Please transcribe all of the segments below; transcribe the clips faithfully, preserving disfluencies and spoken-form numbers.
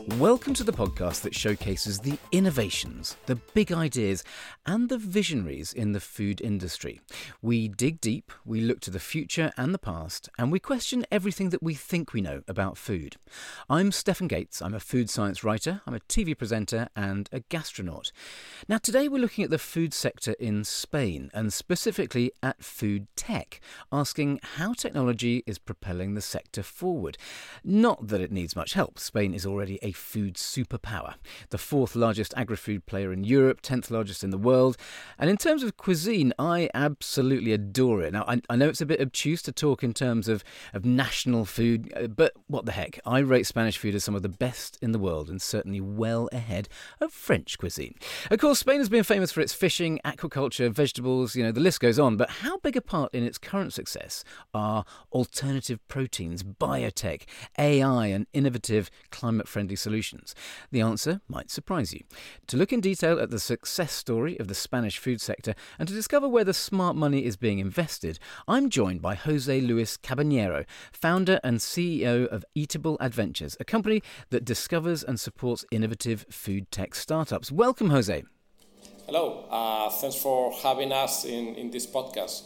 Welcome to the podcast that showcases the innovations, the big ideas, and the visionaries in the food industry. We dig deep, we look to the future and the past, and we question everything that we think we know about food. I'm Stefan Gates. I'm a food science writer, I'm a T V presenter, and a gastronaut. Now, today we're looking at the food sector in Spain, and specifically at food tech, asking how technology is propelling the sector forward. Not that it needs much help. Spain is already a food superpower, the fourth largest agri-food player in Europe, tenth largest in the world. And in terms of cuisine, I absolutely adore it. Now, I, I know it's a bit obtuse to talk in terms of, of national food, but what the heck? I rate Spanish food as some of the best in the world and certainly well ahead of French cuisine. Of course, Spain has been famous for its fishing, aquaculture, vegetables, you know, the list goes on. But how big a part in its current success are alternative proteins, biotech, A I and innovative climate-friendly solutions? The answer might surprise you. To look in detail at the success story of the Spanish food sector and to discover where the smart money is being invested, I'm joined by Jose Luis Cabanero, founder and C E O of Eatable Adventures, a company that discovers and supports innovative food tech startups. Welcome, Jose. Hello. Uh, thanks for having us in, in this podcast.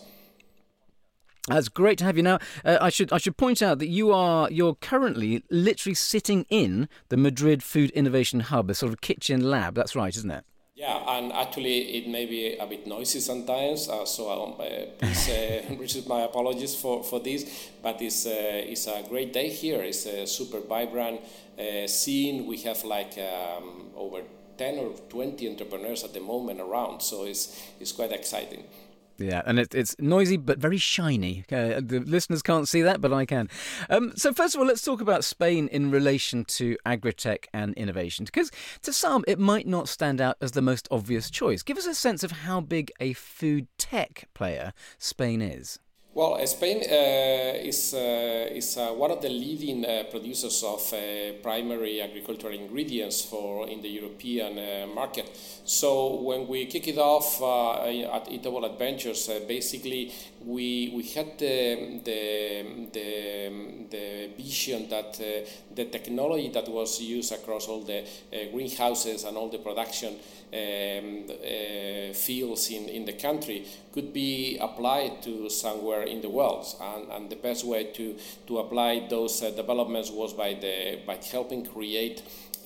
That's great to have you. Now, uh, I should I should point out that you are you're currently literally sitting in the Madrid Food Innovation Hub, a sort of kitchen lab. That's right, isn't it? Yeah, and actually it may be a bit noisy sometimes, uh, so um, uh, please uh, receive my apologies for, for this. But it's uh, it's a great day here. It's a super vibrant uh, scene. We have like um, over ten or twenty entrepreneurs at the moment around, so it's it's quite exciting. Yeah, and it, it's noisy but very shiny. Uh, the listeners can't see that, but I can. Um, so first of all, let's talk about Spain in relation to agri-tech and innovation, because to some it might not stand out as the most obvious choice. Give us a sense of how big a food tech player Spain is. Well, Spain uh, is uh, is uh, one of the leading uh, producers of uh, primary agricultural ingredients for in the European uh, market. So when we kick it off uh, at Eatable Adventures, uh, basically we we had the the the, the vision that uh, the technology that was used across all the uh, greenhouses and all the production um, uh, fields in, in the country could be applied to somewhere in the world, and, and the best way to, to apply those uh, developments was by the by helping create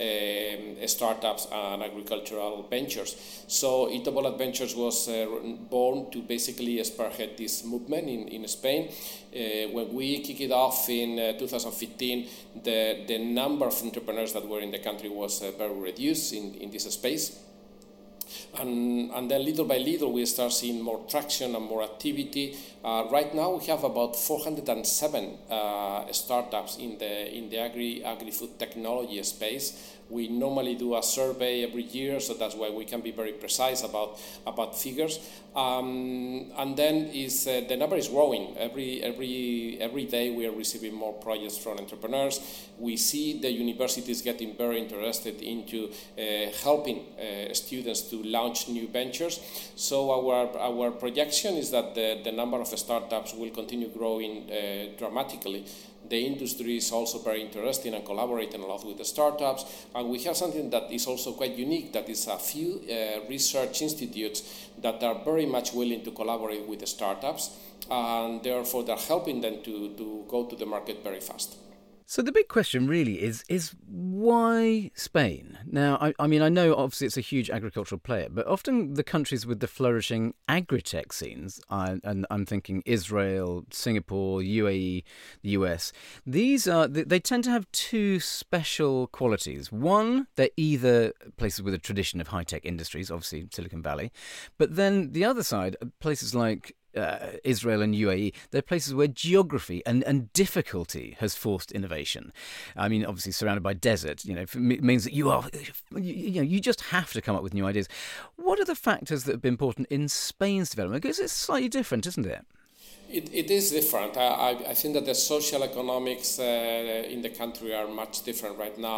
um, startups and agricultural ventures. So Eatable Adventures was uh, born to basically spearhead this movement in, in Spain. Uh, when we kicked it off in uh, two thousand fifteen, the, the number of entrepreneurs that were in the country was uh, very reduced in, in this space. And, and then little by little we start seeing more traction and more activity. Uh, right now we have about four hundred seven uh, startups in the in the agri agri-food technology space. We normally do a survey every year, so that's why we can be very precise about about figures. Um, and then is uh, the number is growing every every every day. We are receiving more projects from entrepreneurs. We see the universities getting very interested into uh, helping uh, students to launch new ventures. So our our projection is that the, the number of startups will continue growing uh, dramatically. The industry is also very interested and collaborating a lot with the startups. And we have something that is also quite unique, that is a few uh, research institutes that are very much willing to collaborate with the startups, and therefore they're helping them to, to go to the market very fast. So the big question really is, is why Spain? Now, I, I mean, I know obviously it's a huge agricultural player, but often the countries with the flourishing agri-tech scenes, I, and I'm thinking Israel, Singapore, U A E, the U S, these are, they, they tend to have two special qualities. One, they're either places with a tradition of high-tech industries, obviously Silicon Valley, but then the other side, places like Uh, Israel and U A E, they're places where geography and, and difficulty has forced innovation. I mean, obviously surrounded by desert, you know, it means that you are, you, you know, you just have to come up with new ideas. What are the factors that have been important in Spain's development? Because it's slightly different, isn't it? It, it is different. I, I think that the social economics uh, in the country are much different right now.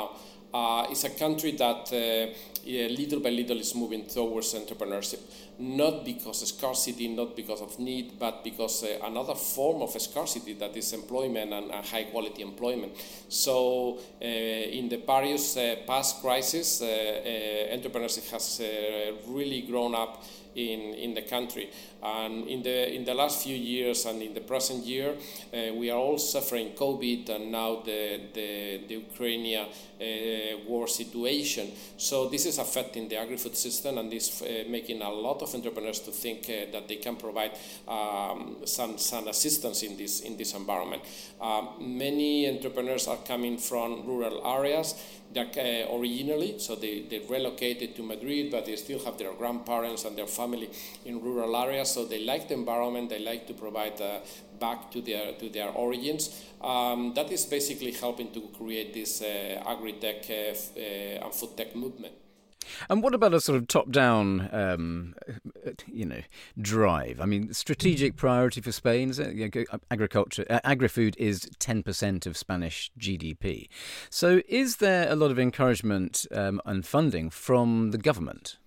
Uh, it's a country that uh, yeah, little by little is moving towards entrepreneurship, not because of scarcity, not because of need, but because uh, another form of scarcity that is employment and, and high quality employment. So uh, in the various uh, past crises, uh, uh, entrepreneurship has uh, really grown up in, in the country. And in the in the last few years and in the present year, uh, we are all suffering COVID and now the the, the Ukraine uh, war situation. So this is affecting the agri-food system, and this uh, making a lot of entrepreneurs to think uh, that they can provide um, some some assistance in this in this environment. Um, many entrepreneurs are coming from rural areas. They're, uh, originally, so they, they relocated to Madrid, but they still have their grandparents and their family in rural areas. So they like the environment. They like to provide uh, back to their to their origins. Um, that is basically helping to create this uh, agri-tech uh, f- uh, and food tech movement. And what about a sort of top-down, um, you know, drive? I mean, strategic priority for Spain is it? Agriculture, uh, agri-food is ten percent of Spanish G D P. So, is there a lot of encouragement um, and funding from the government?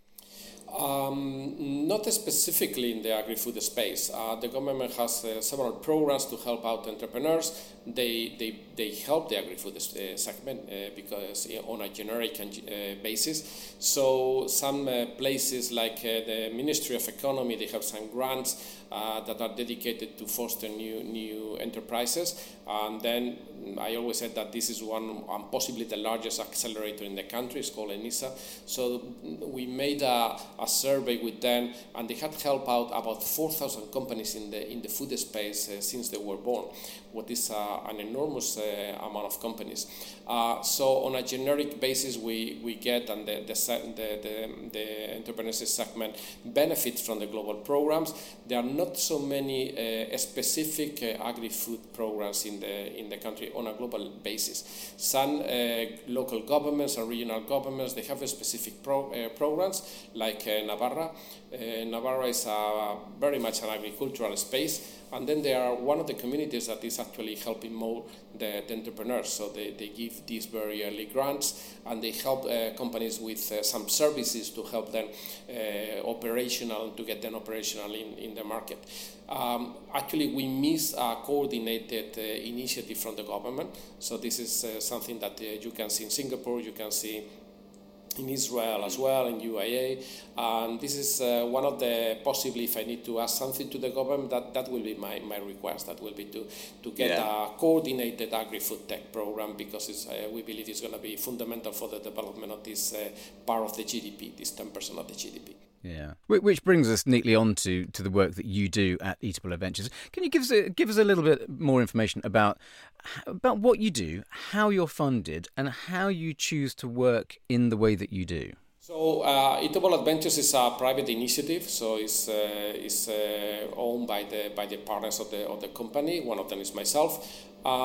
Um, not specifically in the agri-food space. Uh, the government has uh, several programs to help out entrepreneurs. They they, they help the agri-food uh, segment uh, because uh, on a generic uh, basis. So some uh, places like uh, the Ministry of Economy, they have some grants uh, that are dedicated to foster new new enterprises. And then I always said that this is one and possibly the largest accelerator in the country. It's called ENISA. So we made a, a survey with them, and they had helped out about four thousand companies in the in the food space uh, since they were born. What is uh, an enormous uh, amount of companies. Uh, so on a generic basis, we, we get, and the the, the, the, the entrepreneurship segment benefits from the global programs. There are not so many uh, specific uh, agri-food programs in the in the country on a global basis. Some uh, local governments and regional governments, they have a specific pro, uh, programs like uh, Navarra. Uh, Navarra is uh, very much an agricultural space. And then there are one of the communities that is actually helping more the, the entrepreneurs. So they, they give these very early grants, and they help uh, companies with uh, some services to help them uh, operational, to get them operational in, in the market. Um, actually, we miss a coordinated uh, initiative from the government. So this is uh, something that uh, you can see in Singapore, you can see in Israel as well, in U A E, and this is uh, one of the, possibly if I need to ask something to the government, that, that will be my, my request, that will be to, to get yeah. a coordinated agri-food tech program, because it's, uh, we believe it's going to be fundamental for the development of this uh, part of the G D P, this ten percent of the G D P. Yeah, which brings us neatly on to, to the work that you do at Eatable Adventures. Can you give us a, give us a little bit more information about about what you do, how you're funded, and how you choose to work in the way that you do? So, uh, Eatable Adventures is a private initiative. So, it's uh, it's uh, owned by the by the partners of the of the company. One of them is myself.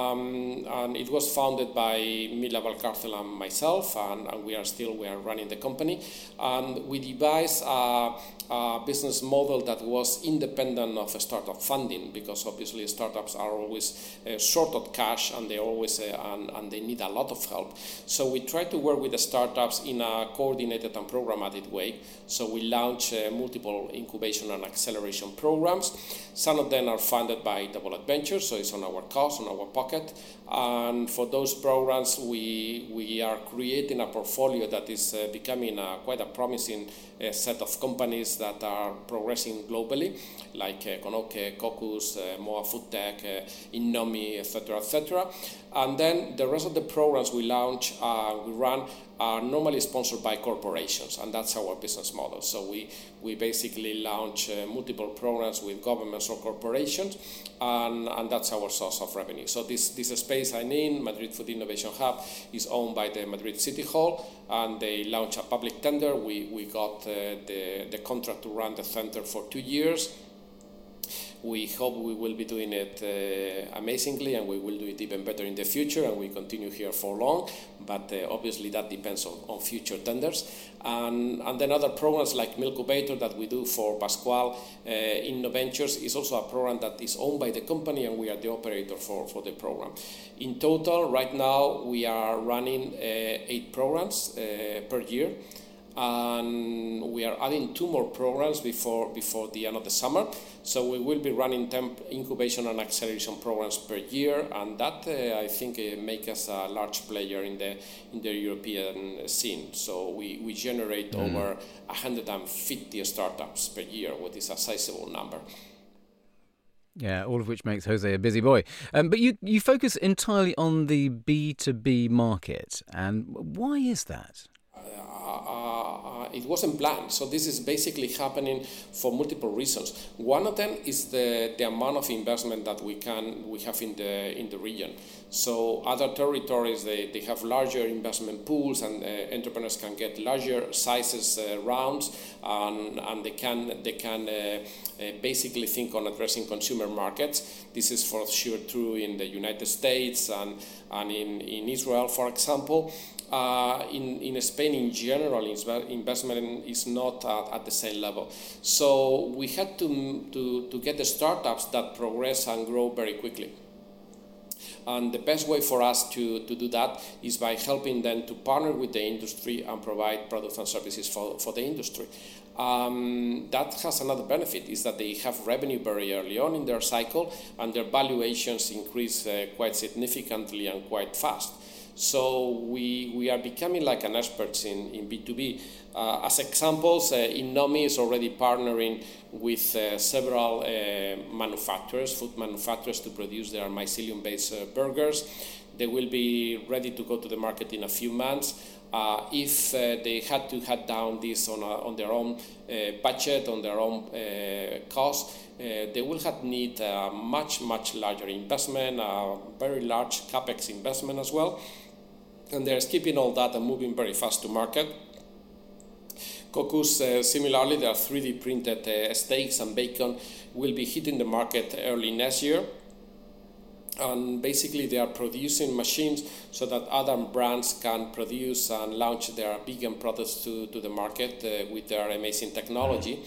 Um, and it was founded by Mila Valcárcel and myself, and, and we are still we are running the company. And we devised a, a business model that was independent of startup funding, because obviously startups are always uh, short of cash, and they always uh, and, and they need a lot of help. So we try to work with the startups in a coordinated and programmatic way. So we launch uh, multiple incubation and acceleration programs. Some of them are funded by Eatable Adventures, so it's on our cost, on our pocket. And for those programs, we we are creating a portfolio that is uh, becoming a, quite a promising uh, set of companies that are progressing globally, like uh, Konoke, Cocus, uh, Moa Food Tech, uh, Innomi, et cetera, et cetera. And then the rest of the programs we launch, uh, we run, are normally sponsored by corporations, and that's our business model. So we, we basically launch uh, multiple programs with governments or corporations, and, and that's our source of revenue. So this, this space I'm in, Madrid Food Innovation Hub, is owned by the Madrid City Hall, and they launched a public tender. We, we got uh, the, the contract to run the center for two years. We hope we will be doing it uh, amazingly, and we will do it even better in the future, and we continue here for long. But uh, obviously that depends on, on future tenders. And, and then other programs like Milkovator that we do for Pascual uh, Innoventures is also a program that is owned by the company, and we are the operator for, for the program. In total, right now, we are running uh, eight programs uh, per year. And we are adding two more programs before before the end of the summer. So we will be running ten incubation and acceleration programs per year, and that uh, I think uh, makes us a large player in the in the European scene. So we, we generate mm. over one hundred fifty startups per year, which is a sizable number. Yeah, all of which makes Jose a busy boy. Um, but you, you focus entirely on the B two B market, and why is that? Uh, it wasn't planned, so this is basically happening for multiple reasons. One of them is the, the amount of investment that we can we have in the in the region. So other territories they, they have larger investment pools, and uh, entrepreneurs can get larger sizes uh, rounds, and, and they can they can uh, uh, basically think on addressing consumer markets. This is for sure true in the United States and and in, in Israel, for example. Uh, in, in Spain, in general, investment is not at, at the same level. So we had to, to, to get the startups that progress and grow very quickly. And the best way for us to, to do that is by helping them to partner with the industry and provide products and services for, for the industry. Um, that has another benefit, is that they have revenue very early on in their cycle, and their valuations increase uh, quite significantly and quite fast. So we, we are becoming like an experts in, in B two B. Uh, as examples, uh, Innomi is already partnering with uh, several uh, manufacturers, food manufacturers, to produce their mycelium-based uh, burgers. They will be ready to go to the market in a few months. Uh, if uh, they had to cut down this on, a, on their own uh, budget, on their own uh, cost, uh, they will have need a much, much larger investment, a very large capex investment as well. And they're skipping all that and moving very fast to market. Cocos, uh, similarly, their three D printed uh, steaks and bacon will be hitting the market early next year. And basically they are producing machines so that other brands can produce and launch their vegan products to, to the market uh, with their amazing technology.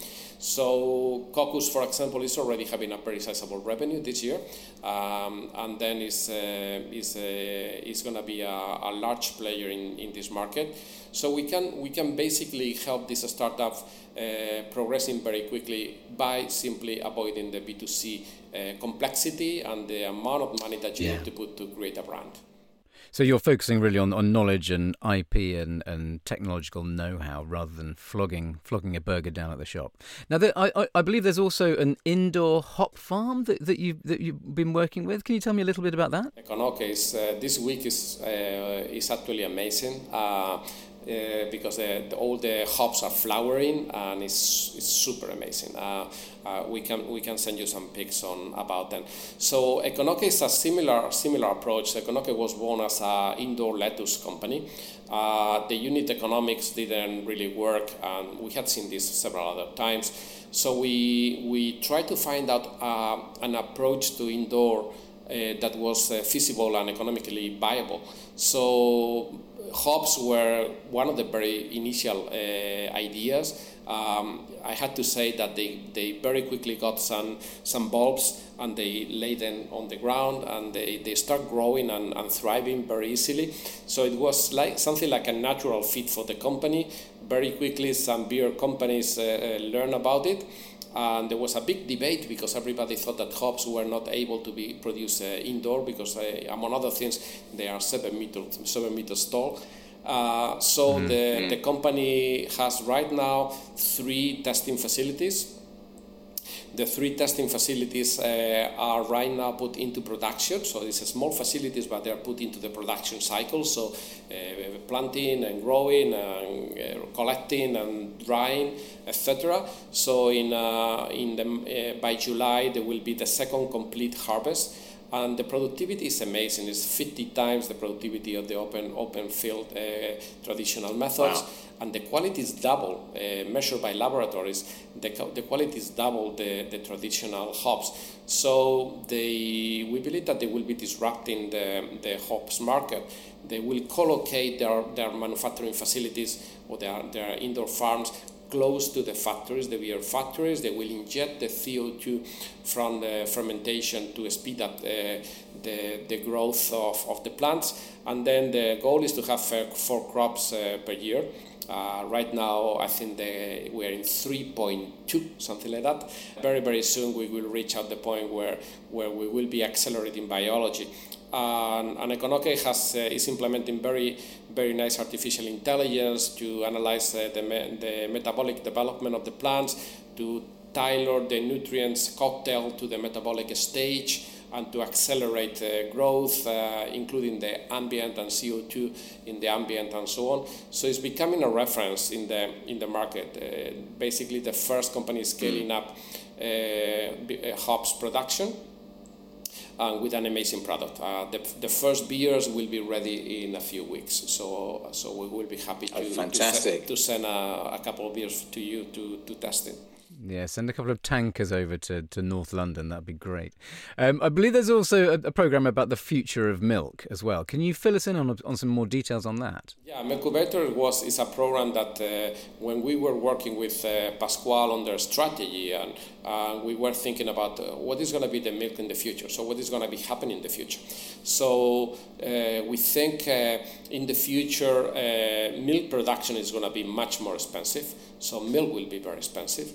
So Cocos, for example, is already having a very sizable revenue this year, um, and then is uh, is uh, is going to be a, a large player in, in this market. So we can we can basically help this startup uh, progressing very quickly by simply avoiding the B two C uh, complexity and the amount of money that you yeah. need to put to create a brand. So you're focusing really on, on knowledge and I P and, and technological know-how rather than flogging flogging a burger down at the shop. Now, there, I, I believe there's also an indoor hop farm that, that, you, that you've been working with. Can you tell me a little bit about that? Econoque is, uh, this week is, uh, is actually amazing. Uh, Uh, because the, the, all the hops are flowering, and it's, it's super amazing. Uh, uh, we can we can send you some pics on about them. So Econoque is a similar similar approach. Econoque was born as an indoor lettuce company. Uh, the unit economics didn't really work, and we had seen this several other times. So we we tried to find out uh, an approach to indoor uh, that was uh, feasible and economically viable. So hops were one of the very initial uh, ideas. Um, I had to say that they, they very quickly got some some bulbs, and they lay them on the ground, and they, they start growing and, and thriving very easily. So it was like something like a natural fit for the company. Very quickly some beer companies uh, uh, learned about it. And there was a big debate because everybody thought that hops were not able to be produced uh, indoor because, uh, among other things, they are seven meters seven meters tall. Uh, so mm-hmm. the, the company has right now three testing facilities. The three testing facilities uh, are right now put into production. So these are small facilities, but they are put into the production cycle. So uh, planting and growing and uh, collecting and drying, et cetera. So in uh, in the uh, by July there will be the second complete harvest. and the productivity is amazing. It's fifty times the productivity of the open open field uh, traditional methods. Wow. And the quality is double, uh, measured by laboratories, the, the quality is double the, the traditional hops. So they, we believe that they will be disrupting the, the hops market. They will collocate their, their manufacturing facilities or their, their indoor farms close to the factories, the beer factories. They will inject the C O two from the fermentation to speed up uh, the, the growth of, of the plants. And then the goal is to have uh, four crops uh, per year. Uh, right now, I think the, we're in three point two, something like that. Very, very soon we will reach out the point where, where we will be accelerating biology. Um, and Econoke has, uh, is implementing very, very nice artificial intelligence to analyze uh, the, me- the metabolic development of the plants, to tailor the nutrients cocktail to the metabolic stage, and to accelerate uh, growth, uh, including the ambient and C O two in the ambient and so on. So it's becoming a reference in the in the market. Uh, basically, the first company scaling up uh, hops production, and with an amazing product. Uh, the, the first beers will be ready in a few weeks, so so we will be happy to, oh, fantastic. to, se- to send a, a couple of beers to you to, to test it. Yeah, send a couple of tankers over to, to North London. That'd be great. Um, I believe there's also a, a program about the future of milk as well. Can you fill us in on on some more details on that? Yeah, Milkubator was is a program that uh, when we were working with uh, Pascual on their strategy, and uh, we were thinking about uh, what is going to be the milk in the future. So what is going to be happening in the future? So uh, we think uh, in the future uh, milk production is going to be much more expensive. So milk will be very expensive.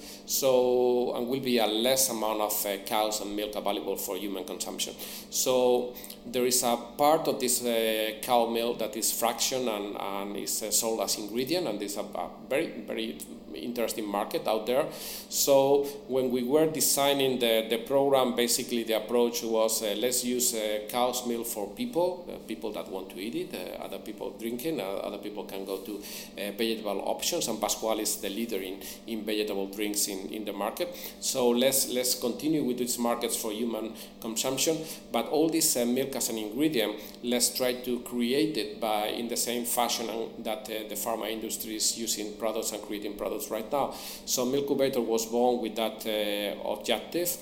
So and will be a less amount of uh, cows and milk available for human consumption. So there is a part of this uh, cow milk that is fraction and, and is uh, sold as ingredient, and there's a, a very very interesting market out there. So when we were designing the, the program, basically the approach was uh, let's use uh, cow's milk for people, uh, people that want to eat it, uh, other people drinking, uh, other people can go to uh, vegetable options, and Pascual is the leader in, in vegetable drinks in, in the market. So let's let's continue with these markets for human consumption, but all this uh, milk as an ingredient, let's try to create it by in the same fashion that uh, the pharma industry is using products and creating products right now. So Milkubator was born with that uh, objective.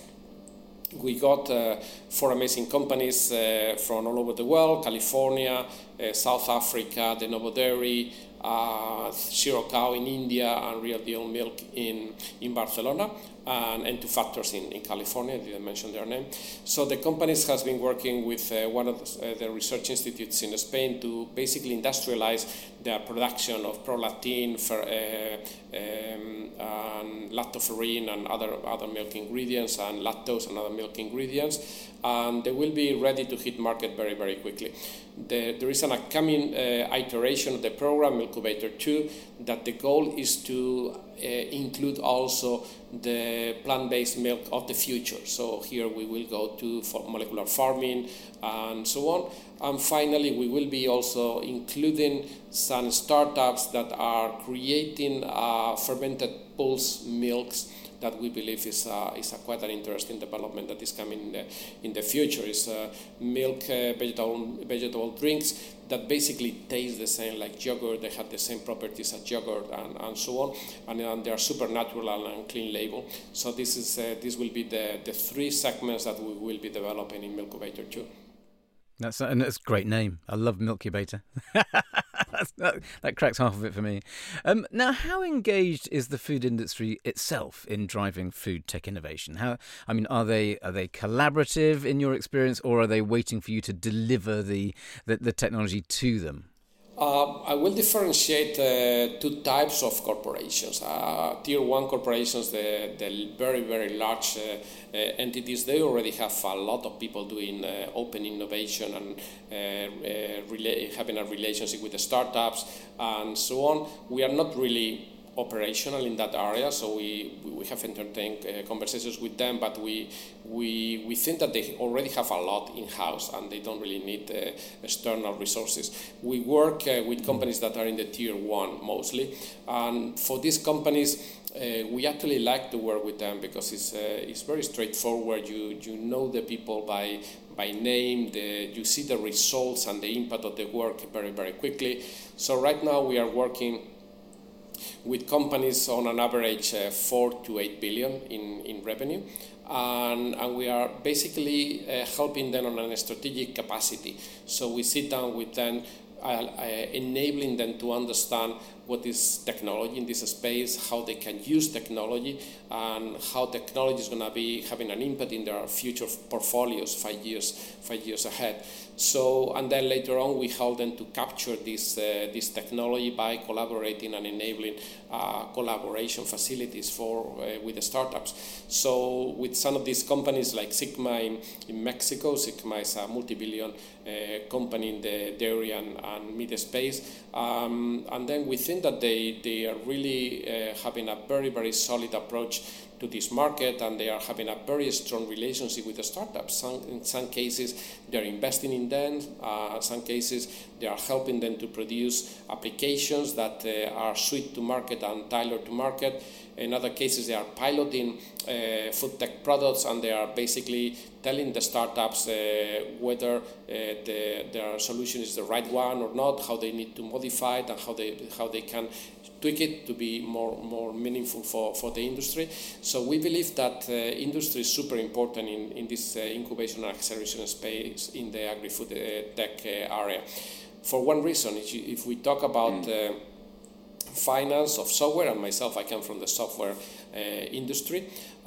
We got uh, four amazing companies uh, from all over the world: California, uh, South Africa, the Novo Dairy, uh, Zero Cow in India, and Real Deal Milk in, in Barcelona, and, and two factors in, in California. I didn't mention their name. So the companies has been working with uh, one of the, uh, the research institutes in Spain to basically industrialize the production of prolactin, for, uh, um, and lactoferrin and other other milk ingredients, and lactose and other milk ingredients, and they will be ready to hit market very very quickly. The, there is an upcoming uh, iteration of the program, Milkubator two, that the goal is to uh, include also the plant-based milk of the future. So here we will go to molecular farming and so on. And finally, we will be also including some startups that are creating uh, fermented pulse milks that we believe is a, is a quite an interesting development that is coming in the, in the future. Is uh, milk uh, vegetable vegetable drinks that basically taste the same like yogurt. They have the same properties as yogurt and, and so on, and, and they are super natural and clean label. So this is uh, this will be the, the three segments that we will be developing in Milkubator two. That's and that's a great name. I love Milkubator. that, that cracks half of it for me. Um, now, how engaged is the food industry itself in driving food tech innovation? How, I mean, are they are they collaborative in your experience, or are they waiting for you to deliver the the, the technology to them? Uh, I will differentiate uh, two types of corporations. Uh, tier one corporations, the, the very, very large uh, uh, entities, they already have a lot of people doing uh, open innovation and uh, uh, rela- having a relationship with the startups and so on. We are not really operational in that area, so we we have entertained uh, conversations with them, but we we we think that they already have a lot in house and they don't really need uh, external resources. We work uh, with companies that are in the tier one mostly, and for these companies uh, we actually like to work with them because it's uh, it's very straightforward. You you know the people by by name. The, you see the results and the impact of the work very, very quickly. So right now we are working with companies on an average uh, four to eight billion in, in revenue. And, and we are basically uh, helping them on a strategic capacity. So we sit down with them, uh, uh, enabling them to understand what is technology in this space, how they can use technology, and how technology is going to be having an impact in their future portfolios five years, five years ahead. So, and then later on, we help them to capture this uh, this technology by collaborating and enabling uh, collaboration facilities for uh, with the startups. So, with some of these companies like Sigma in, in Mexico, Sigma is a multi-billion uh, company in the dairy and, and meat space, um, and then we think that they they are really uh, having a very very solid approach to this market, and they are having a very strong relationship with the startups. Some, in some cases, they're investing in them. Uh, some cases, they are helping them to produce applications that uh, are suited to market and tailored to market. In other cases, they are piloting uh, food tech products, and they are basically telling the startups uh, whether uh, the, their solution is the right one or not, how they need to modify it, and how they how they can tweak it to be more more meaningful for, for the industry. So we believe that uh, industry is super important in, in this uh, incubation and acceleration space in the agri-food uh, tech uh, area. For one reason, if, you, if we talk about uh, finance of software, and myself, I come from the software uh, industry,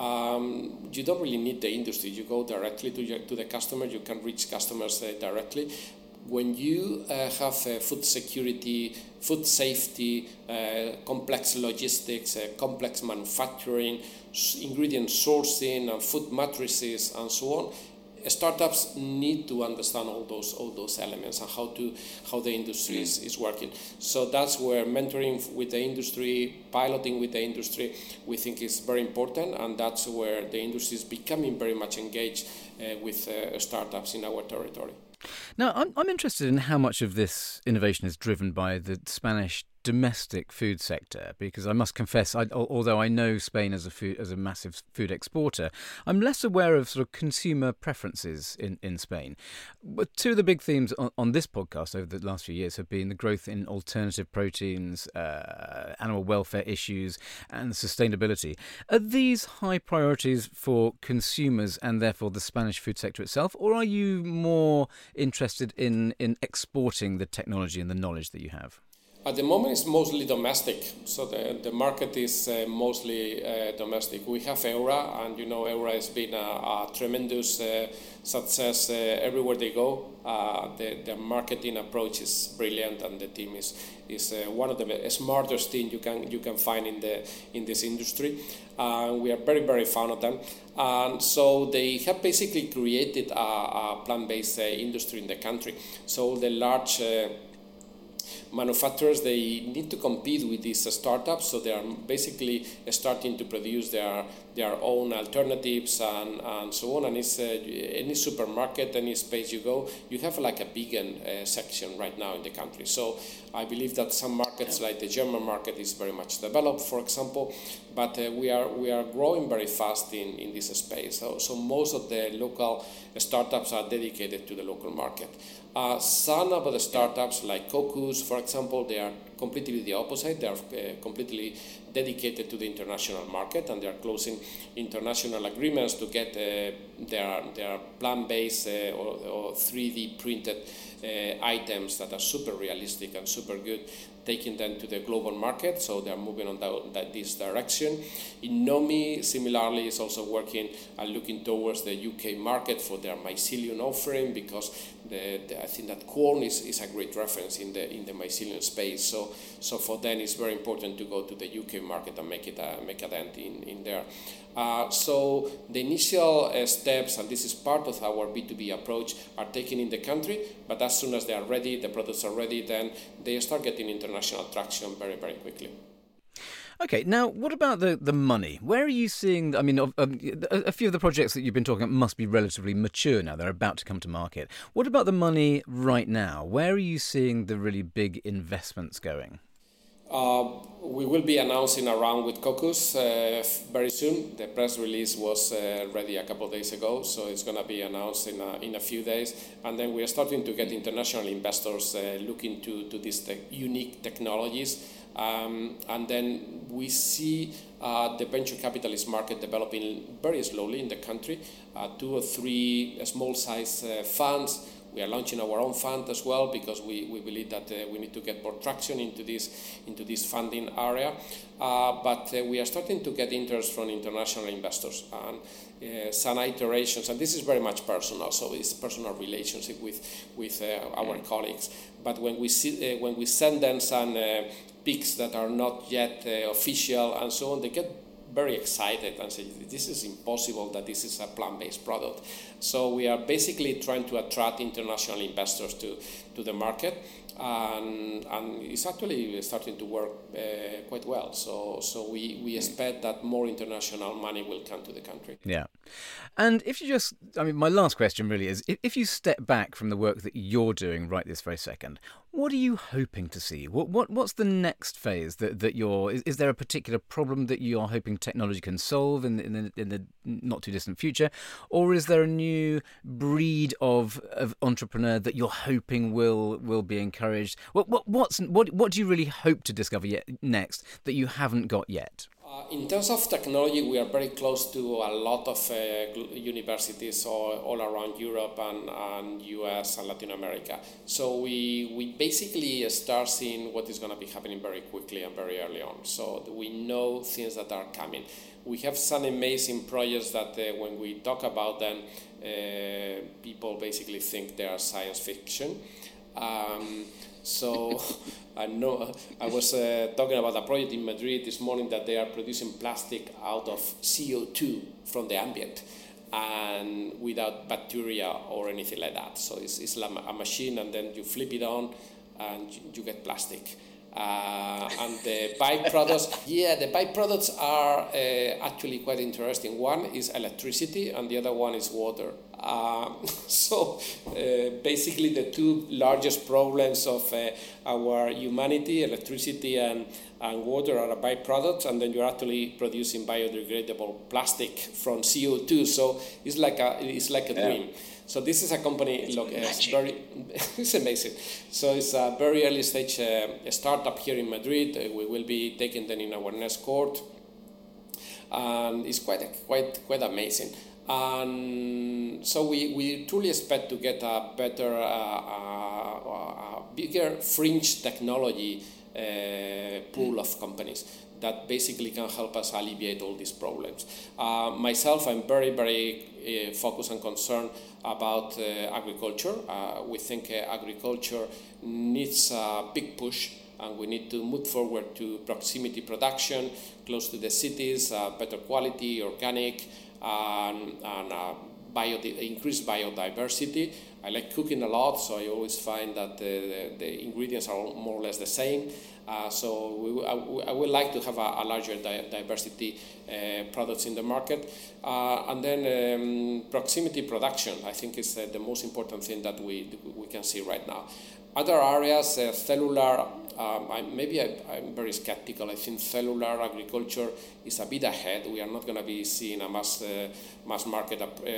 um, you don't really need the industry. You go directly to, your, to the customer, you can reach customers uh, directly. When you uh, have uh, food security, food safety, uh, complex logistics, uh, complex manufacturing, ingredient sourcing, and food matrices, and so on, startups need to understand all those all those elements and how to how the industry is, is working. So that's where mentoring with the industry, piloting with the industry, we think is very important, and that's where the industry is becoming very much engaged uh, with uh, startups in our territory. Now, I'm, I'm interested in how much of this innovation is driven by the Spanish domestic food sector, because I must confess, I, although I know Spain as a food, as a massive food exporter, I'm less aware of sort of consumer preferences in, in Spain. But two of the big themes on, on this podcast over the last few years have been the growth in alternative proteins, uh, animal welfare issues, and sustainability. Are these high priorities for consumers and therefore the Spanish food sector itself, or are you more interested in, in exporting the technology and the knowledge that you have? At the moment, it's mostly domestic, so the, the market is uh, mostly uh, domestic. We have Eura, and you know Eura has been a, a tremendous uh, success uh, everywhere they go. Uh, the, the marketing approach is brilliant, and the team is is uh, one of the smartest things you can you can find in the in this industry. Uh, we are very very fond of them, and so they have basically created a, a plant-based uh, industry in the country. So the large uh, manufacturers, they need to compete with these uh, startups, so they are basically starting to produce their their own alternatives and, and so on. And it's uh, any supermarket, any space you go, you have like a vegan uh, section right now in the country. So I believe that some markets, like the German market, is very much developed, for example, but uh, we are we are growing very fast in, in this space. So, so most of the local startups are dedicated to the local market. Uh, some of the startups, like Cocos, for example, they are completely the opposite. They are uh, completely dedicated to the international market, and they are closing international agreements to get uh, their their plant-based uh, or, or three D printed uh, items that are super realistic and super good, taking them to the global market. So they are moving on that, that this direction. Innomi, similarly, is also working and looking towards the U K market for their mycelium offering, because the, the, I think that corn is, is a great reference in the in the mycelium space. So so for them, it's very important to go to the U K market and make it a, make a dent in, in there. Uh, so the initial uh, steps, and this is part of our B two B approach, are taken in the country, but as soon as they are ready, the products are ready, then they start getting international traction very, very quickly. Okay, now what about the, the money? Where are you seeing, I mean, um, a, a few of the projects that you've been talking about must be relatively mature now, they're about to come to market. What about the money right now? Where are you seeing the really big investments going? Uh, we will be announcing a round with Cocos uh, very soon. The press release was uh, ready a couple of days ago, so it's going to be announced in a, in a few days. And then we are starting to get international investors uh, looking to, to these te- unique technologies. Um, and then we see uh, the venture capitalist market developing very slowly in the country. Uh, two or three small-sized uh, funds. We are launching our own fund as well because we, we believe that uh, we need to get more traction into this into this funding area. Uh, but uh, we are starting to get interest from international investors and uh, some iterations, and this is very much personal, so it's personal relationship with with uh, our colleagues. But when we see uh, when we send them some uh, pics that are not yet uh, official and so on, they get very excited and say, this is impossible that this is a plant-based product. So we are basically trying to attract international investors to, to the market, and, and it's actually starting to work uh, quite well. So so we, we expect that more international money will come to the country. Yeah. And if you just, I mean, my last question really is, if, if you step back from the work that you're doing right this very second, what are you hoping to see? What what what's the next phase that, that you're, is, is there a particular problem that you're hoping technology can solve in the, in the, in the not too distant future? Or is there a new breed of, of entrepreneur that you're hoping will will be encouraged? What what what's what what do you really hope to discover yet next that you haven't got yet? Uh, in terms of technology, we are very close to a lot of uh, universities all, all around Europe and, and U S and Latin America. So we, we basically start seeing what is going to be happening very quickly and very early on. So we know things that are coming. We have some amazing projects that uh, when we talk about them, uh, people basically think they are science fiction. Um, so I know I was uh, talking about a project in Madrid this morning that they are producing plastic out of C O two from the ambient and without bacteria or anything like that. So it's, it's like a machine, and then you flip it on and you, you get plastic. Uh, and the byproducts, yeah, the byproducts are uh, actually quite interesting. One is electricity and the other one is water. Uh, so uh, basically the two largest problems of uh, our humanity, electricity and, and water, are byproducts, and then you're actually producing biodegradable plastic from C O two. So it's like a, it's like a yeah. dream. So this is a company, look, it's very, it's amazing. So it's a very early stage uh, startup here in Madrid. Uh, we will be taking them in our next court, and it's quite quite quite amazing. And so we, we truly expect to get a better, uh, uh, a bigger fringe technology uh, pool of companies that basically can help us alleviate all these problems. Uh, myself, I'm very, very uh, focused and concerned about uh, agriculture. Uh, we think uh, agriculture needs a big push, and we need to move forward to proximity production, close to the cities, uh, better quality, organic, and, and uh, bio, increased biodiversity. I like cooking a lot, so I always find that the, the, the ingredients are more or less the same. Uh, so we, I, I would like to have a, a larger di- diversity uh, products in the market. Uh, and then um, proximity production, I think, is uh, the most important thing that we we can see right now. Other areas, uh, cellular, um, I, maybe I, I'm very skeptical. I think cellular agriculture is a bit ahead. We are not going to be seeing a mass, uh, mass market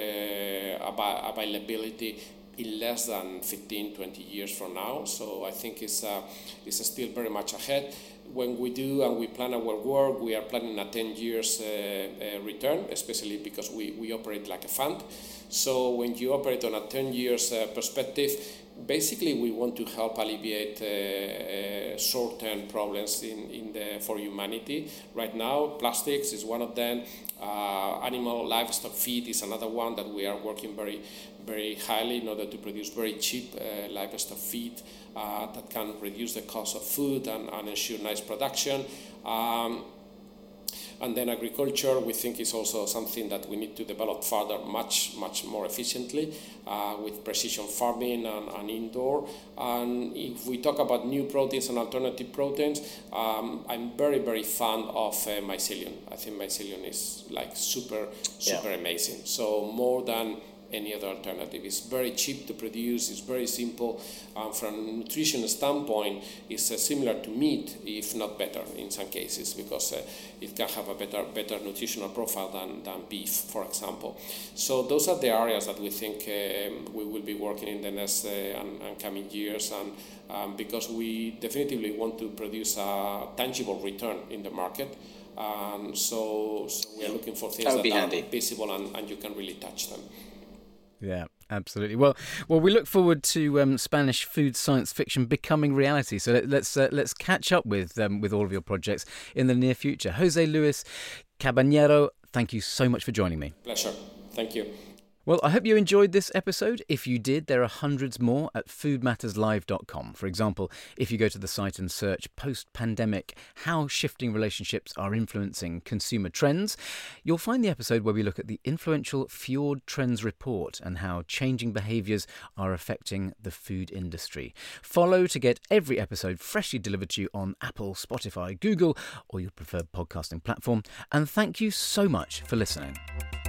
uh, availability in less than fifteen, twenty years from now. So I think it's, uh, it's still very much ahead. When we do and we plan our work, we are planning a ten years uh, uh, return, especially because we, we operate like a fund. So when you operate on a ten years uh, perspective, basically we want to help alleviate uh, uh, short-term problems in, in the, for humanity. Right now, plastics is one of them. Uh, animal livestock feed is another one that we are working very, very highly in order to produce very cheap uh, livestock feed uh, that can reduce the cost of food and, and ensure nice production. Um, And then agriculture, we think, is also something that we need to develop further much, much more efficiently uh, with precision farming and, and indoor. And if we talk about new proteins and alternative proteins, um, I'm very, very fond of uh, mycelium. I think mycelium is like super, super yeah. amazing. So more than any other alternative. It's very cheap to produce, it's very simple. Um, from a nutrition standpoint, it's uh, similar to meat, if not better in some cases, because uh, it can have a better better nutritional profile than, than beef, for example. So those are the areas that we think um, we will be working in the next uh, and, and coming years, and um, because we definitively want to produce a tangible return in the market. Um, so, so we are looking for things that, that are handy. visible and, and you can really touch them. Yeah, absolutely. Well, well, we look forward to um, Spanish food science fiction becoming reality. So let, let's uh, let's catch up with um, with all of your projects in the near future. Jose Luis Cabañero, thank you so much for joining me. Pleasure. Thank you. Well, I hope you enjoyed this episode. If you did, there are hundreds more at food matters live dot com. For example, if you go to the site and search post-pandemic, how shifting relationships are influencing consumer trends, you'll find the episode where we look at the influential Fjord Trends report and how changing behaviours are affecting the food industry. Follow to get every episode freshly delivered to you on Apple, Spotify, Google, or your preferred podcasting platform. And thank you so much for listening.